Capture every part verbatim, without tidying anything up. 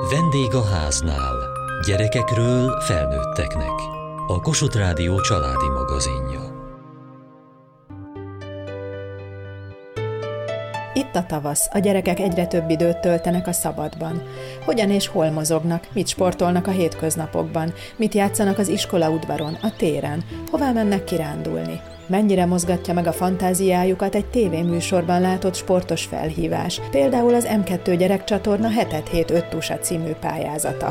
Vendég a háznál. Gyerekekről felnőtteknek. A Kossuth Rádió családi magazinja. Itt a tavasz, a gyerekek egyre több időt töltenek a szabadban. Hogyan és hol mozognak, mit sportolnak a hétköznapokban, mit játszanak az iskola udvaron, a téren, hová mennek kirándulni. Mennyire mozgatja meg a fantáziájukat egy tévéműsorban látott sportos felhívás, például az em kettő gyerekcsatorna hetet hét öt tusa című pályázata.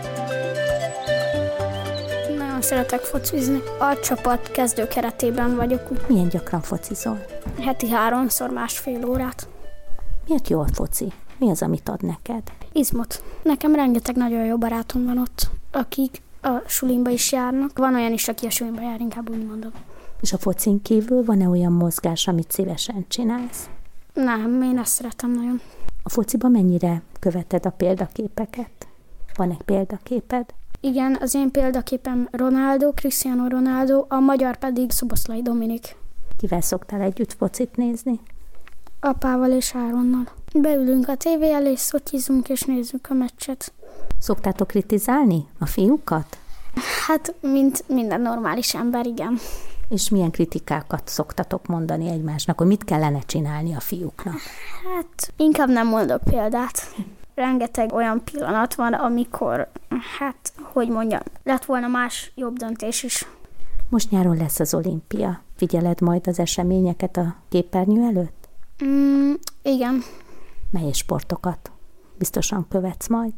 Nagyon szeretek focizni. A csapat kezdő keretében vagyok. Milyen gyakran focizol? Heti háromszor másfél órát. Miért jó a foci? Mi az, amit ad neked? Izmot. Nekem rengeteg nagyon jó barátom van ott, akik a sulimba is járnak. Van olyan is, aki a sulimba jár, inkább úgy mondom. És a focin kívül van-e olyan mozgás, amit szívesen csinálsz? Nem, én ezt szeretem nagyon. A fociban mennyire követed a példaképeket? Van egy példaképed? Igen, az én példaképem Ronaldo, Cristiano Ronaldo, a magyar pedig Szoboszlai Dominik. Kivel szoktál együtt focit nézni? Apával és Áronnal. Beülünk a tévé elé, szotizunk és nézzük a meccset. Szoktátok kritizálni a fiúkat? Hát, mint minden normális ember, igen. És milyen kritikákat szoktatok mondani egymásnak, hogy mit kellene csinálni a fiúknak? Hát, inkább nem mondok példát. Rengeteg olyan pillanat van, amikor, hát, hogy mondjam, lett volna más jobb döntés is. Most nyáron lesz az olimpia. Figyeled majd az eseményeket a képernyő előtt? Mm, igen. Mely sportokat biztosan követsz majd?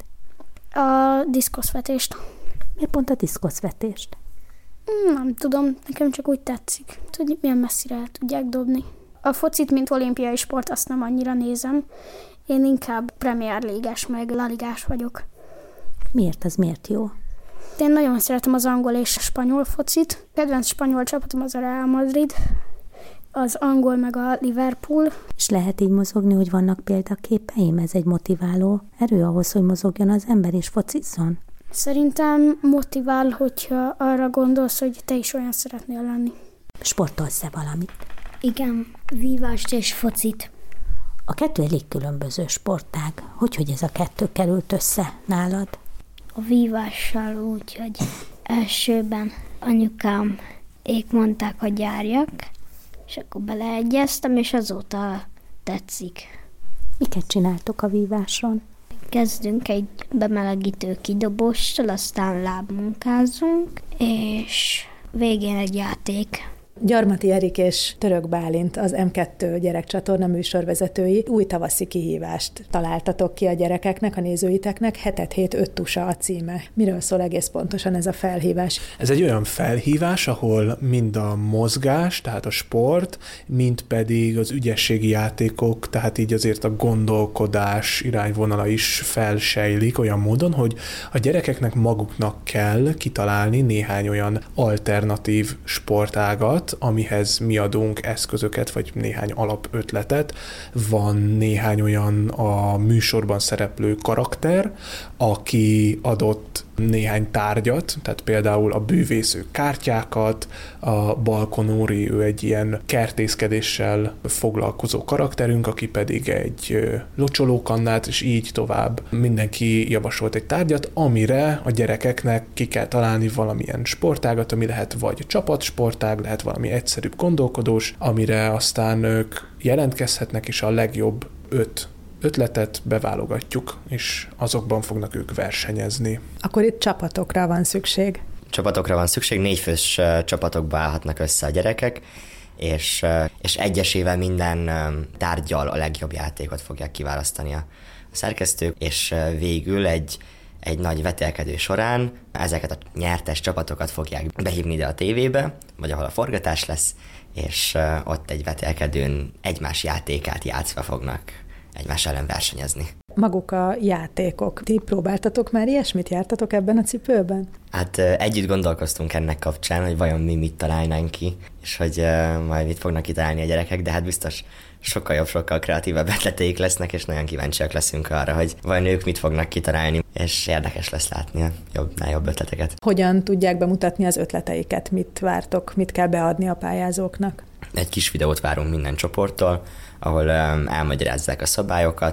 A diszkoszvetést. Miért pont a diszkoszvetést? Nem tudom, nekem csak úgy tetszik, hogy milyen messzire el tudják dobni. A focit, mint olimpiai sport, azt nem annyira nézem. Én inkább Premier League-es, meg La Ligás vagyok. Miért? Az miért jó? Én nagyon szeretem az angol és a spanyol focit. Kedvenc spanyol csapatom az a Real Madrid, az angol meg a Liverpool. És lehet így mozogni, hogy vannak példaképeim? Ez egy motiváló erő ahhoz, hogy mozogjon az ember és focizzon? Szerintem motivál, hogyha arra gondolsz, hogy te is olyan szeretnél lenni. Sportolsz-e valamit? Igen, vívást és focit. A kettő elég különböző sportág. Hogy, hogy ez a kettő került össze nálad? A vívással úgy, hogy elsőben anyukám ék mondták, hogy járjak, és akkor beleegyeztem, és azóta tetszik. Miket csináltok a víváson? Kezdünk egy bemelegítő kidobóssal, aztán lábmunkázunk, és végén egy játék. Gyarmati Erik és Török Bálint, az em kettő gyerekcsatorna műsorvezetői új tavaszi kihívást találtatok ki a gyerekeknek, a nézőiteknek, hetet hét öt tusa a címe. Miről szól egész pontosan ez a felhívás? Ez egy olyan felhívás, ahol mind a mozgás, tehát a sport, mind pedig az ügyességi játékok, tehát így azért a gondolkodás irányvonala is felsejlik olyan módon, hogy a gyerekeknek maguknak kell kitalálni néhány olyan alternatív sportágat, amihez mi adunk eszközöket, vagy néhány alapötletet. Van néhány olyan a műsorban szereplő karakter, aki adott néhány tárgyat, tehát például a bűvésző kártyákat, a balkonóri, ő egy ilyen kertészkedéssel foglalkozó karakterünk, aki pedig egy locsolókannát, és így tovább. Mindenki javasolt egy tárgyat, amire a gyerekeknek ki kell találni valamilyen sportágat, ami lehet vagy csapatsportág, lehet valami egyszerűbb gondolkodós, amire aztán ők jelentkezhetnek, és a legjobb öt ötletet beválogatjuk, és azokban fognak ők versenyezni. Akkor itt csapatokra van szükség. Csapatokra van szükség, négyfős csapatokba állhatnak össze a gyerekek, és, és egyesével minden tárggyal a legjobb játékot fogják kiválasztani a szerkesztők, és végül egy, egy nagy vetélkedő során ezeket a nyertes csapatokat fogják behívni ide a tévébe, vagy ahol a forgatás lesz, és ott egy vetélkedőn egymás játékát játszva fognak egymás ellen versenyezni. Maguk a játékok. Ti próbáltatok már ilyesmit? Jártatok ebben a cipőben? Hát együtt gondolkoztunk ennek kapcsán, hogy vajon mi mit találnánk ki, és hogy majd mit fognak kitalálni a gyerekek, de hát biztos sokkal jobb, sokkal kreatívebb ötleteik lesznek, és nagyon kíváncsiak leszünk arra, hogy vajon ők mit fognak kitalálni, és érdekes lesz látni a jobbnál jobb ötleteket. Hogyan tudják bemutatni az ötleteiket? Mit vártok, mit kell beadni a pályázóknak? Egy kis videót várunk minden csoporttól, ahol elmagyarázzák a szabályokat,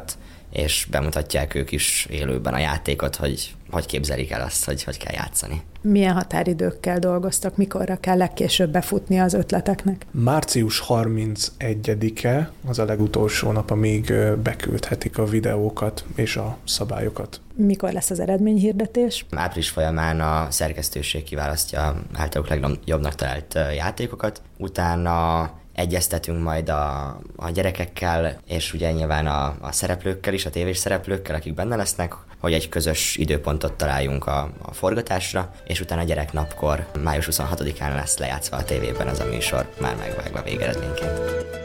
és bemutatják ők is élőben a játékot, hogy hogy képzelik el azt, hogy hogy kell játszani. Milyen határidőkkel dolgoztak, mikorra kell legkésőbb befutni az ötleteknek? március harmincegyedike az a legutolsó nap, amíg beküldhetik a videókat és a szabályokat. Mikor lesz az eredményhirdetés? Április folyamán a szerkesztőség kiválasztja általuk legjobbnak talált játékokat, utána egyeztetünk majd a, a gyerekekkel, és ugye nyilván a, a szereplőkkel is, a tévés szereplőkkel, akik benne lesznek, hogy egy közös időpontot találjunk a, a forgatásra, és utána gyereknapkor, május huszonhatodikán lesz lejátszva a tévében ez a műsor, már megvágva végeredményként.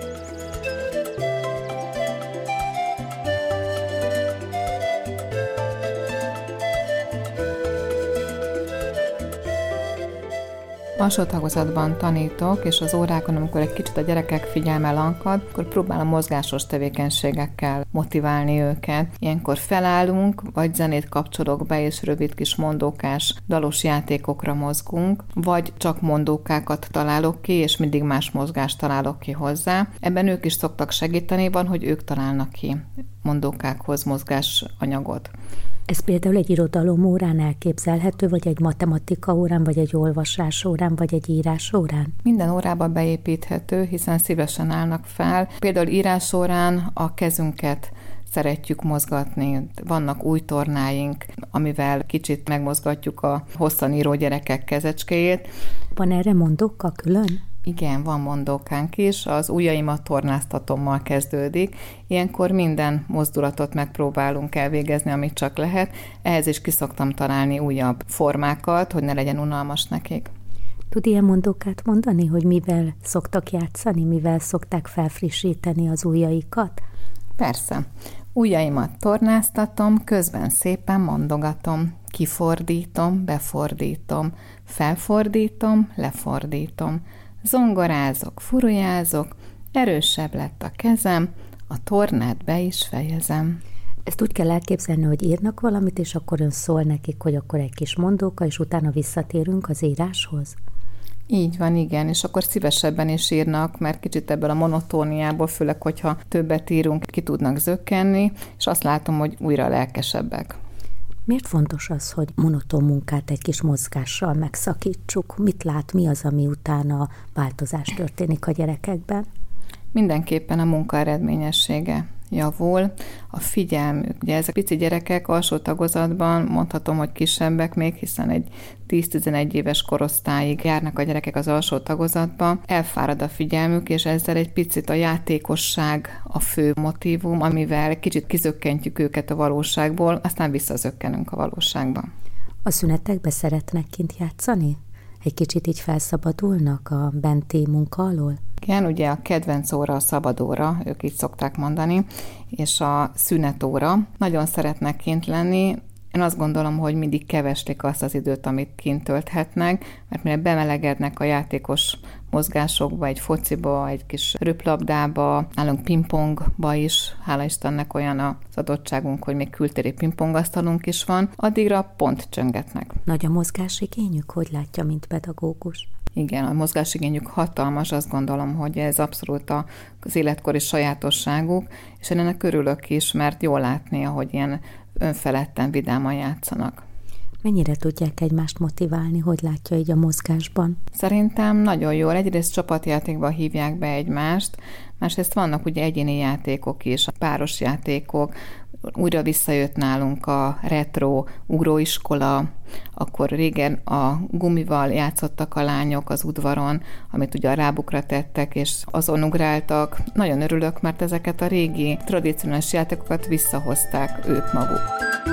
Alsó tagozatban tanítok, és az órákon, amikor egy kicsit a gyerekek figyelme lankad, akkor próbálom mozgásos tevékenységekkel motiválni őket. Ilyenkor felállunk, vagy zenét kapcsolok be, és rövid kis mondókás, dalos játékokra mozgunk, vagy csak mondókákat találok ki, és mindig más mozgást találok ki hozzá. Ebben ők is szoktak segíteni, van, hogy ők találnak ki mondókákhoz mozgásanyagot. Ez például egy irodalom órán elképzelhető, vagy egy matematika órán, vagy egy olvasás órán, vagy egy írás órán? Minden órába beépíthető, hiszen szívesen állnak fel. Például írás órán a kezünket szeretjük mozgatni. Vannak új tornáink, amivel kicsit megmozgatjuk a hosszan író gyerekek kezecskéjét. Van erre mondóka külön? Igen, van mondókánk is, az ujjaimat tornáztatommal kezdődik. Ilyenkor minden mozdulatot megpróbálunk elvégezni, amit csak lehet. Ehhez is ki szoktam találni újabb formákat, hogy ne legyen unalmas nekik. Tud ilyen mondókát mondani, hogy mivel szoktak játszani, mivel szokták felfrissíteni az ujjaikat? Persze. Ujjaimat tornáztatom, közben szépen mondogatom. Kifordítom, befordítom, felfordítom, lefordítom. Zongorázok, furujázok, erősebb lett a kezem, a tornát be is fejezem. Ezt úgy kell elképzelni, hogy írnak valamit, és akkor ön szól nekik, hogy akkor egy kis mondóka, és utána visszatérünk az íráshoz? Így van, igen, és akkor szívesebben is írnak, mert kicsit ebből a monotóniából, főleg, hogyha többet írunk, ki tudnak zökkenni, és azt látom, hogy újra lelkesebbek. Miért fontos az, hogy monoton munkát egy kis mozgással megszakítsuk? Mit lát, mi az, ami utána változás történik a gyerekekben? Mindenképpen a munka eredményessége javul, a figyelmük. Ugye ezek pici gyerekek alsó tagozatban, mondhatom, hogy kisebbek még, hiszen egy tíz-tizenegy éves korosztályig járnak a gyerekek az alsó tagozatba, elfárad a figyelmük, és ezzel egy picit a játékosság a fő motívum, amivel kicsit kizökkentjük őket a valóságból, aztán visszazökkenünk a valóságba. A szünetekbe szeretnek kint játszani? Egy kicsit így felszabadulnak a benti munka alól? Igen, ugye a kedvenc óra a szabadóra, ők így szokták mondani, és a szünetóra. Nagyon szeretnek kint lenni. Én azt gondolom, hogy mindig keveslik azt az időt, amit kint tölthetnek, mert mire bemelegednek a játékos mozgásokba, egy fociba, egy kis röplabdába, nálunk pingpongba is, hála Istennek olyan az adottságunk, hogy még kültéri pingpongasztalunk is van, addigra pont csöngetnek. Nagy a mozgásigényük, hogy látja, mint pedagógus? Igen, a mozgásigényük hatalmas, azt gondolom, hogy ez abszolút az életkori sajátosságuk, és én ennek örülök is, mert jól látni, ahogy ilyen önfeledten, vidáman játszanak. Mennyire tudják egymást motiválni, hogy látja így a mozgásban? Szerintem nagyon jól. Egyrészt csapatjátékban hívják be egymást, másrészt vannak ugye egyéni játékok is, a páros játékok, újra visszajött nálunk a retro ugróiskola, akkor régen a gumival játszottak a lányok az udvaron, amit ugye a rábukra tettek, és azon ugráltak. Nagyon örülök, mert ezeket a régi tradicionális játékokat visszahozták ők maguk.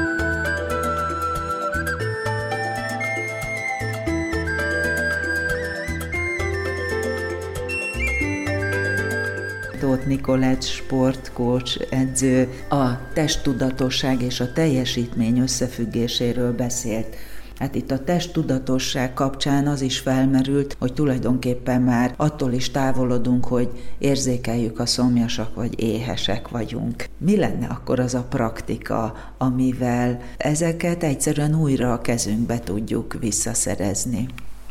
Tóth Nikolett, sportcoach, edző a testtudatosság és a teljesítmény összefüggéséről beszélt. Hát itt a testtudatosság kapcsán az is felmerült, hogy tulajdonképpen már attól is távolodunk, hogy érzékeljük, a szomjasak vagy éhesek vagyunk. Mi lenne akkor az a praktika, amivel ezeket egyszerűen újra a kezünkbe tudjuk visszaszerezni?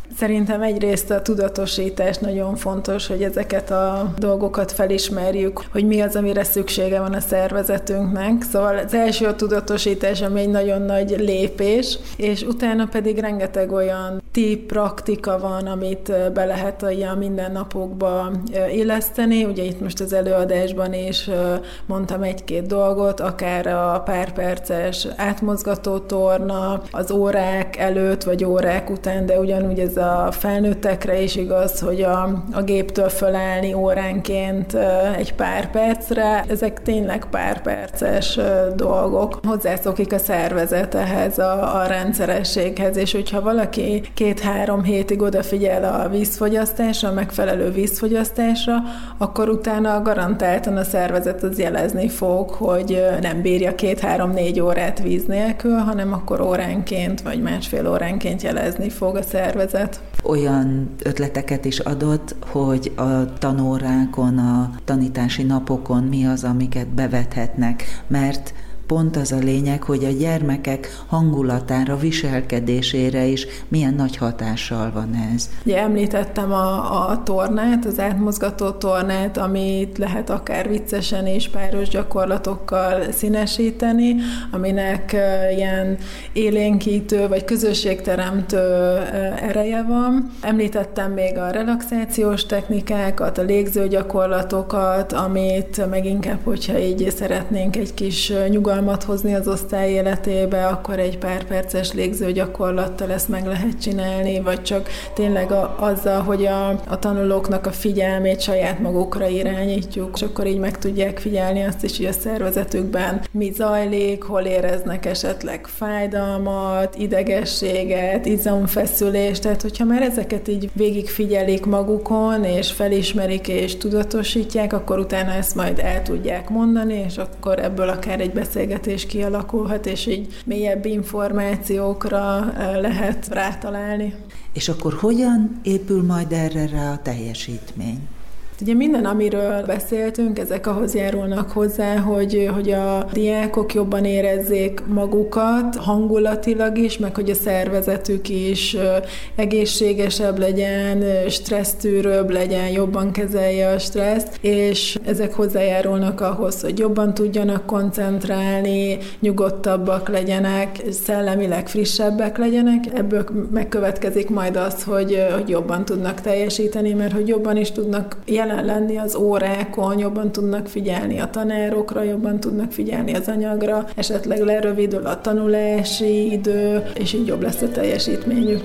Szerintem egyrészt a tudatosítás nagyon fontos, hogy ezeket a dolgokat felismerjük, hogy mi az, amire szüksége van a szervezetünknek. Szóval az első a tudatosítás, ami egy nagyon nagy lépés, és utána pedig rengeteg olyan tipp, praktika van, amit be lehet a mindennapokba illeszteni. Ugye itt most az előadásban is mondtam egy-két dolgot, akár a pár perces átmozgató torna, az órák előtt vagy órák után, de ugyanúgy ez a felnőttekre is igaz, hogy a, a géptől fölállni óránként egy pár percre, ezek tényleg pár perces dolgok. Hozzászokik a szervezet ehhez a, a rendszerességhez, és hogyha valaki két-három hétig odafigyel a vízfogyasztásra, a megfelelő vízfogyasztásra, akkor utána garantáltan a szervezet az jelezni fog, hogy nem bírja két-három-négy órát víz nélkül, hanem akkor óránként vagy másfél óránként jelezni fog a szervezet. Olyan ötleteket is adott, hogy a tanórákon, a tanítási napokon mi az, amiket bevethetnek, mert pont az a lényeg, hogy a gyermekek hangulatára, viselkedésére is milyen nagy hatással van ez. Ugye említettem a, a tornát, az átmozgató tornát, amit lehet akár viccesen és páros gyakorlatokkal színesíteni, aminek ilyen élénkítő vagy közösségteremtő ereje van. Említettem még a relaxációs technikákat, a légzőgyakorlatokat, amit meg inkább, hogyha így szeretnénk egy kis nyugalmat hozni az osztály életébe, akkor egy pár perces légzőgyakorlattal ezt meg lehet csinálni, vagy csak tényleg a, azzal, hogy a, a tanulóknak a figyelmét saját magukra irányítjuk, és akkor így meg tudják figyelni azt is, hogy a szervezetükben mi zajlik, hol éreznek esetleg fájdalmat, idegességet, izomfeszülést, tehát hogyha már ezeket így végigfigyelik magukon, és felismerik, és tudatosítják, akkor utána ezt majd el tudják mondani, és akkor ebből akár egy beszélgetés kialakulhat, és így mélyebb információkra lehet rátalálni. És akkor hogyan épül majd erre rá a teljesítmény? Ugye minden, amiről beszéltünk, ezek ahhoz járulnak hozzá, hogy, hogy a diákok jobban érezzék magukat, hangulatilag is, meg hogy a szervezetük is egészségesebb legyen, stressztűrőbb legyen, jobban kezelje a stresszt, és ezek hozzájárulnak ahhoz, hogy jobban tudjanak koncentrálni, nyugodtabbak legyenek, szellemileg frissebbek legyenek. Ebből megkövetkezik majd az, hogy, hogy jobban tudnak teljesíteni, mert hogy jobban is tudnak jelen lenni az órákon, jobban tudnak figyelni a tanárokra, jobban tudnak figyelni az anyagra, esetleg lerövidül a tanulási idő, és így jobb lesz a teljesítményük.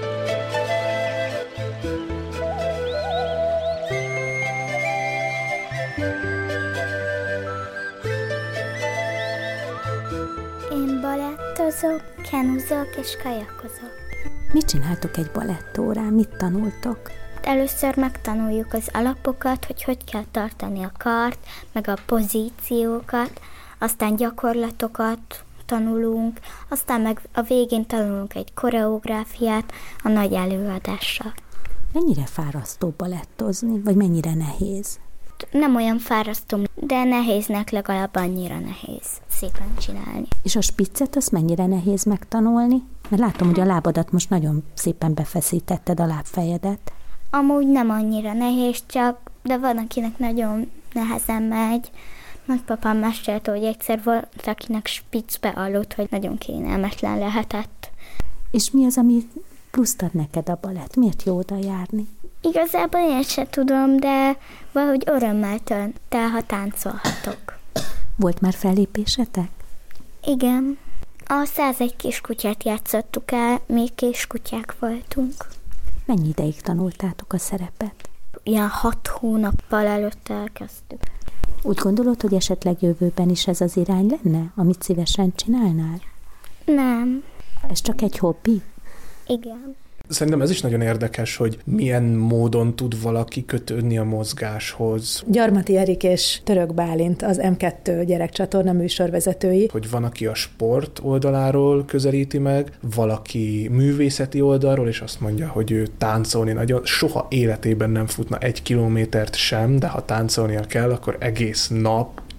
Én balettozok, kenuzok és kajakozok. Mit csináltok egy balettórán? Mit tanultok? Először megtanuljuk az alapokat, hogy hogy kell tartani a kart, meg a pozíciókat, aztán gyakorlatokat tanulunk, aztán meg a végén tanulunk egy koreográfiát a nagy előadással. Mennyire fárasztó balettozni, vagy mennyire nehéz? Nem olyan fárasztó, de nehéznek legalább annyira nehéz szépen csinálni. És a spiccet azt mennyire nehéz megtanulni? Mert látom, hogy a lábadat most nagyon szépen befeszítetted, a lábfejedet. Amúgy nem annyira nehéz, csak, de van, akinek nagyon nehezen megy. Nagypapám mesélte, hogy egyszer volt, akinek spiccbe aludt, hogy nagyon kényelmetlen lehetett. És mi az, ami pluszt ad neked a balett? Miért jó oda járni? Igazából én sem tudom, de valahogy örömmel tölt el, ha táncolhatok. Volt már fellépésetek? Igen. A százegy kiskutyát játszottuk el, még kiskutyák voltunk. Mennyi ideig tanultátok a szerepet? Ilyen hat hónappal előtte elkezdtük. Úgy gondolod, hogy esetleg jövőben is ez az irány lenne, amit szívesen csinálnál? Nem. Ez csak egy hobbi? Igen. Szerintem ez is nagyon érdekes, hogy milyen módon tud valaki kötődni a mozgáshoz. Gyarmati Erik és Török Bálint, az em kettő gyerekcsatorna műsorvezetői. Hogy van, aki a sport oldaláról közelíti meg, valaki művészeti oldalról, és azt mondja, hogy ő táncolni nagyon, soha életében nem futna egy kilométert sem, de ha táncolnia kell, akkor egész nap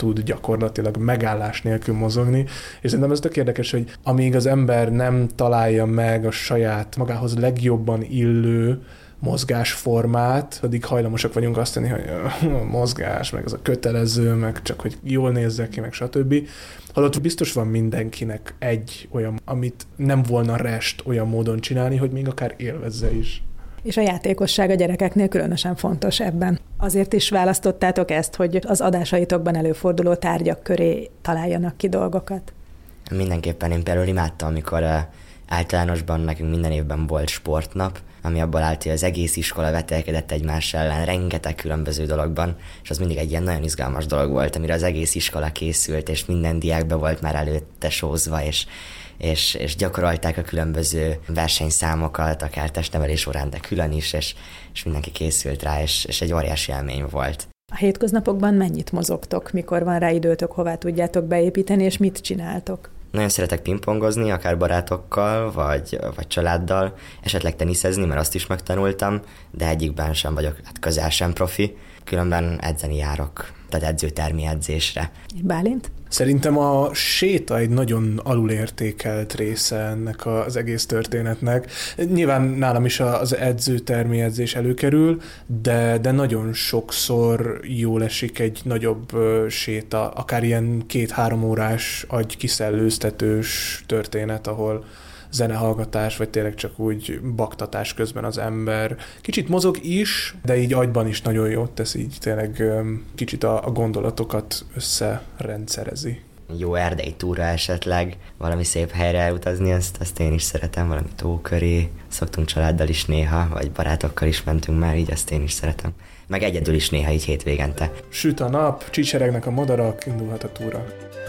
tud gyakorlatilag megállás nélkül mozogni, és szerintem ez tök érdekes, hogy amíg az ember nem találja meg a saját magához legjobban illő mozgásformát, addig hajlamosak vagyunk azt tenni, hogy a mozgás, meg az a kötelező, meg csak hogy jól nézzek ki, meg stb. Holott biztos van mindenkinek egy olyan, amit nem volna rest olyan módon csinálni, hogy még akár élvezze is. És a játékosság a gyerekeknél különösen fontos ebben. Azért is választottátok ezt, hogy az adásaitokban előforduló tárgyak köré találjanak ki dolgokat? Mindenképpen én például imádtam, amikor általánosban nekünk minden évben volt sportnap, ami abból állt, hogy az egész iskola vetelkedett egymás ellen rengeteg különböző dologban, és az mindig egy ilyen nagyon izgalmas dolog volt, amire az egész iskola készült, és minden diák be volt már előtte sózva, és, és, és gyakorolták a különböző versenyszámokat, akár testnevelés órán, de külön is, és, és mindenki készült rá, és, és egy óriási élmény volt. A hétköznapokban mennyit mozogtok, mikor van rá időtök, hová tudjátok beépíteni, és mit csináltok? Nagyon szeretek pingpongozni, akár barátokkal, vagy, vagy családdal, esetleg teniszezni, mert azt is megtanultam, de egyikben sem vagyok hát közel sem profi, különben edzeni járok, tehát edzőtermi edzésre. Bálint? Szerintem a séta egy nagyon alulértékelt része ennek az egész történetnek. Nyilván nálam is az edzőtermi edzés előkerül, de, de nagyon sokszor jól esik egy nagyobb séta, akár ilyen két-három órás agykiszellőztetős történet, ahol zenehallgatás, vagy tényleg csak úgy baktatás közben az ember kicsit mozog is, de így agyban is nagyon jót tesz, így tényleg kicsit a, a gondolatokat összerendszerezi. Jó erdei túra esetleg, valami szép helyre utazni, azt, azt én is szeretem, valami tó köré. Szoktunk családdal is néha, vagy barátokkal is mentünk már, így azt én is szeretem. Meg egyedül is néha így hétvégente. Süt a nap, csicseregnek a madarak, indulhat a túra.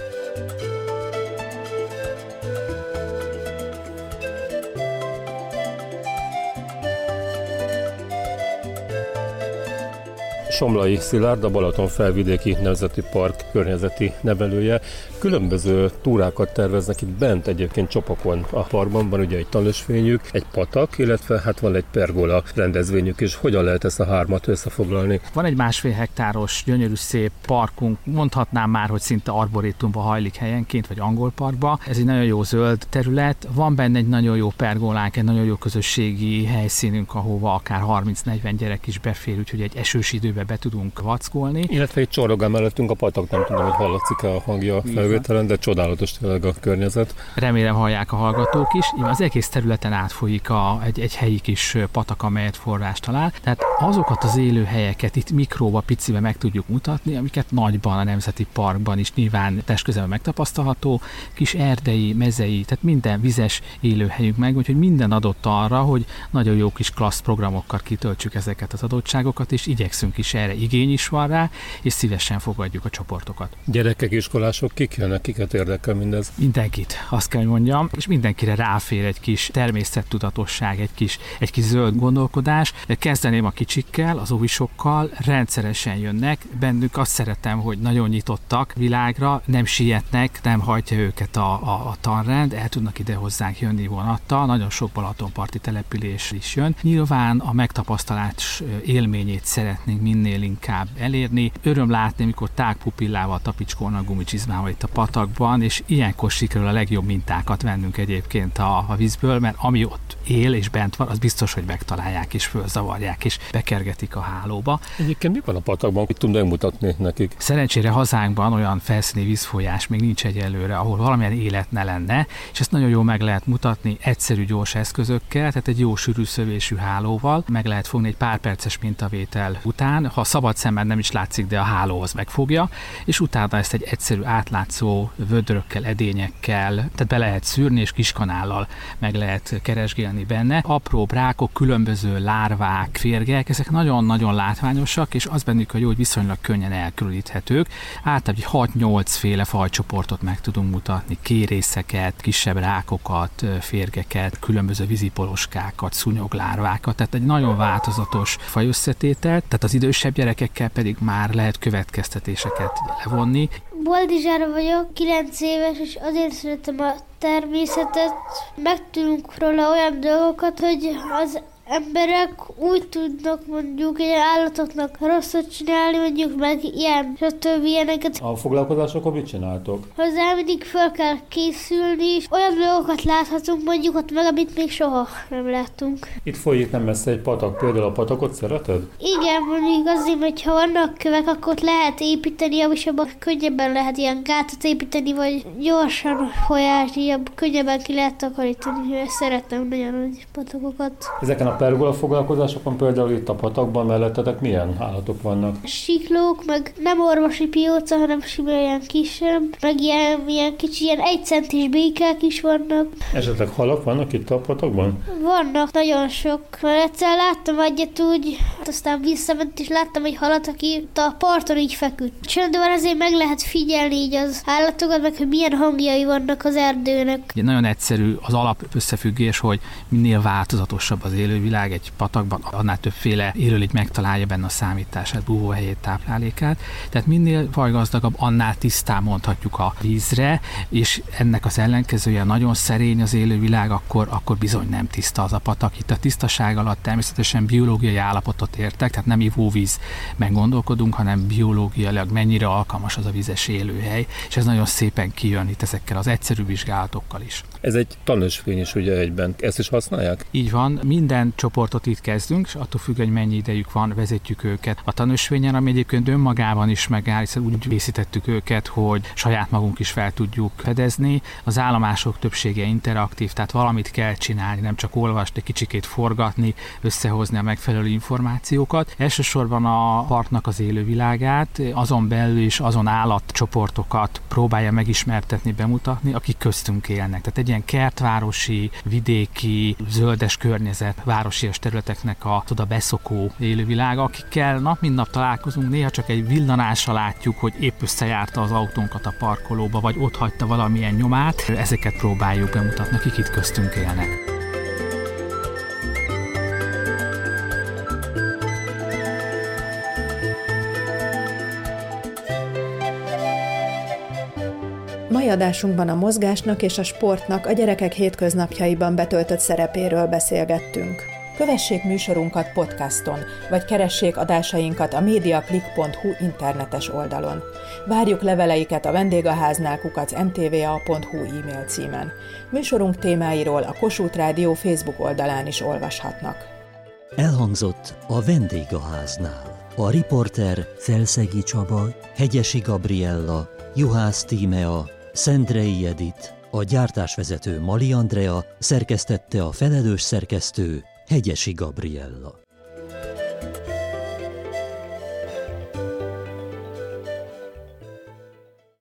Somlai Szilárd, a Balaton felvidéki nemzeti park környezeti nevelője. Különböző túrákat terveznek itt bent egyébként Csopakon a parkban. Van ugye egy tanösvényük, egy patak, illetve hát van egy pergola rendezvényük is. Hogyan lehet ezt a hármat összefoglalni? Van egy másfél hektáros, gyönyörű szép parkunk, mondhatnám már, hogy szinte arborétumba hajlik helyenként, vagy angol parkba. Ez egy nagyon jó zöld terület. Van benne egy nagyon jó pergolánk, egy nagyon jó közösségi helyszínünk, ahova akár harminc-negyven gyerek is befér, úgyhogy egy esős időben be tudunk vackolni. Illetve egy csorogál mellettünk a patak, nem tudom, hogy hallatszik-e a hangja a felvételen, de csodálatos tényleg a környezet. Remélem hallják a hallgatók is. Az egész területen átfolyik a, egy, egy helyi kis patak, amelyet forrás talál. Tehát azokat az élőhelyeket itt mikróba, picibe meg tudjuk mutatni, amiket nagyban a Nemzeti Parkban is nyilván testközelben megtapasztalható, kis erdei, mezei, tehát minden vizes élőhelyünk meg, úgyhogy minden adott arra, hogy nagyon jó kis klassz programokkal kitöltsük ezeket az adottságokat, és igyekszünk is erre, igény is van rá, és szívesen fogadjuk a csoportokat. Gyerekek, iskolások, kik jönnek, kiket érdekel mindez? Mindenkit, azt kell, hogy mondjam, és mindenkire ráfér egy kis természettudatosság, egy kis, egy kis zöld gondolkodás. Kezdeném a kicsikkel, az óvisokkal, rendszeresen jönnek, bennük azt szeretem, hogy nagyon nyitottak világra, nem sietnek, nem hajtja őket a, a, a tanrend, el tudnak ide hozzánk jönni vonattal, nagyon sok balatonparti település is jön. Nyilván a megtapasztalás élményét szeretnénk minél inkább elérni. Öröm látni, amikor tágpupillával tapicskolnak gumicsizmával itt a patakban, és ilyenkor sikerül a legjobb mintákat vennünk egyébként a, a vízből, mert ami ott él és bent van, az biztos, hogy megtalálják és fölzavarják és bekergetik a hálóba. Egyébként mi van a patakban, hogy tudunk megmutatni nekik? Szerencsére hazánkban olyan felszíni vízfolyás még nincs egyelőre, ahol valamilyen élet ne lenne, és ezt nagyon jól meg lehet mutatni egyszerű, gyors eszközökkel, tehát egy jó sűrű szövésű hálóval meg lehet fogni egy pár perces mintavétel után, ha szabad szemmel nem is látszik, de a háló az megfogja, és utána ezt egy egyszerű átlátszó vödrökkel, edényekkel, tehát be lehet szűrni, és kiskanállal meg lehet keresgélni benne. Apró rákok, különböző lárvák, férgek, ezek nagyon-nagyon látványosak, és az bennük a jó, hogy viszonylag könnyen elkülöníthetők. Általában hat-nyolc féle fajcsoportot meg tudunk mutatni, kérészeket, kisebb rákokat, férgeket, különböző vízipoloskákat, szúnyoglárvákat, tehát egy nagyon változatos fajösszetételt, tehát az idősebb gyerekekkel pedig már lehet következtetéseket levonni. Boldizsára vagyok, kilenc éves, és azért szeretem a természetet. Megtudunk róla olyan dolgokat, hogy az emberek úgy tudnak mondjuk egy állatoknak rosszat csinálni, mondjuk meg ilyen, stb. Ilyeneket. A foglalkozásokon mit csináltok? Hozzá mindig fel kell készülni, és olyan dolgokat láthatunk mondjuk ott meg, amit még soha nem láttunk. Itt folyik nem messze egy patak, például a patakot szereted? Igen, mondjuk azért, hogy ha vannak kövek, akkor ott lehet építeni, és abban könnyebben lehet ilyen gátat építeni, vagy gyorsan folyásni, abban könnyebben ki lehet takarítani. Szeretem nagyon nagy patakokat. Ezeken a pergola foglalkozásokon például itt a patakban mellettetek milyen állatok vannak? Siklók, meg nem orvosi pióca, hanem sima ilyen kisebb, meg ilyen, ilyen kicsi, ilyen egy centis békák is vannak. Esetleg halak vannak itt a patakban? Vannak, nagyon sok. Mert egyszer láttam egyet úgy, aztán visszament és láttam egy halat, aki a parton így feküdt. Csöndben azért meg lehet figyelni így az állatokat, meg hogy milyen hangjai vannak az erdőnek. Ugye nagyon egyszerű az alap összefüggés, hogy minél változatosabb az élővilág egy patakban, annál többféle élőlény megtalálja benne a számítását, búvóhelyét, táplálékát. Tehát minél fajgazdagabb, annál tisztán mondhatjuk a vízre, és ennek az ellenkezője nagyon szerény az élővilág, akkor, akkor bizony nem tiszta az a patak. Itt a tisztaság alatt természetesen biológiai állapotot értek, tehát nem ivóvízben gondolkodunk, hanem biológiailag mennyire alkalmas az a vizes élőhely, és ez nagyon szépen kijön itt ezekkel az egyszerű vizsgálatokkal is. Ez egy tanösvény is ugye egyben. Ezt is használják? Így van, minden csoportot itt kezdünk, és attól függ, hogy mennyi idejük van, vezetjük őket a tanösvényen, ami egyébként önmagában is megáll, hiszen úgy készítettük őket, hogy saját magunk is fel tudjuk fedezni. Az állomások többsége interaktív, tehát valamit kell csinálni, nem csak olvasni, egy kicsikét forgatni, összehozni a megfelelő információkat. Elsősorban a parknak az élővilágát, azon belül is azon állatcsoportokat próbálja megismertetni, bemutatni, akik köztünk élnek. Tehát egy ilyen kertvárosi, vidéki, zöldes környezet, városias területeknek a oda beszokó élővilága, akikkel nap mint nap találkozunk, néha csak egy villanásra látjuk, hogy épp összejárta az autónkat a parkolóba, vagy ott hagyta valamilyen nyomát. Ezeket próbáljuk bemutatni, akik itt köztünk élnek. Mai adásunkban a mozgásnak és a sportnak a gyerekek hétköznapjaiban betöltött szerepéről beszélgettünk. Kövessék műsorunkat podcaston, vagy keressék adásainkat a mediaclick pont hu internetes oldalon. Várjuk leveleiket a vendégháznál kukac em té vé á pont hu e-mail címen. Műsorunk témáiról a Kossuth Rádió Facebook oldalán is olvashatnak. Elhangzott a vendégháznál. A riporter Felszegi Csaba, Hegyesi Gabriella, Juhász Tímea, Szendrei Edit, a gyártásvezető Mali Andrea, szerkesztette a felelős szerkesztő Hegyesi Gabriella.